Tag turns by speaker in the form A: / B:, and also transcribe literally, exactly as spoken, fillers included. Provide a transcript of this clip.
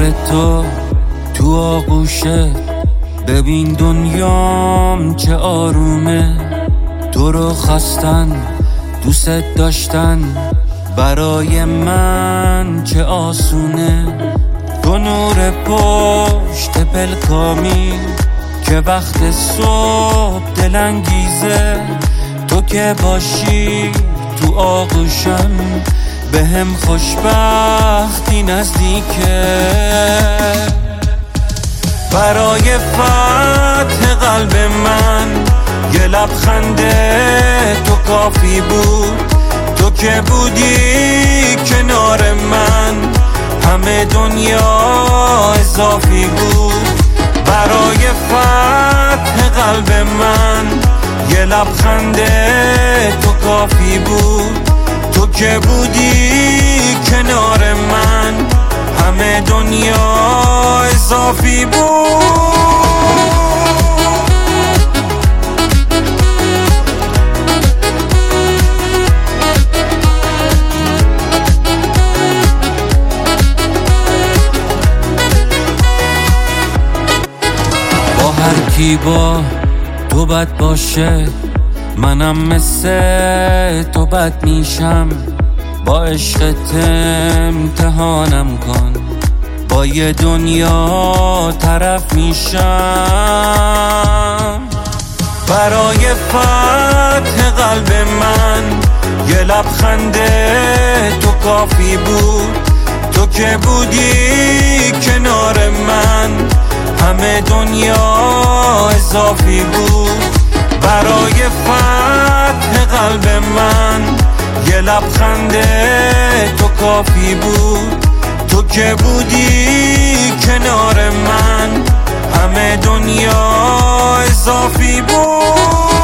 A: نور تو تو آغوشه، ببین دنیام چه آرومه. تو رو خواستن دوست داشتن برای من چه آسونه. تو نور پشت پلکامی که وقت صبح دلانگیزه. تو که باشی تو آغوشم به هم خوشبختی نزدیکه. برای فتح قلب من یه لبخند تو کافی بود. تو که بودی کنار من همه دنیا اضافی بود. برای فتح قلب من یه لبخند تو کافی بود. تو که بودی کنار من همه دنیا اضافی بود. با هر کی با تو بد باشه، منم مثل تو بد میشم. با عشقت امتحانم کن، با یه دنیا طرف میشم. برای فتح قلب من یه لبخند تو کافی بود. تو که بودی کنار من همه دنیا اضافی بود. برای فتح قلب من یه لبخند تو کافی بود. تو که بودی کنار من همه دنیا اضافی بود.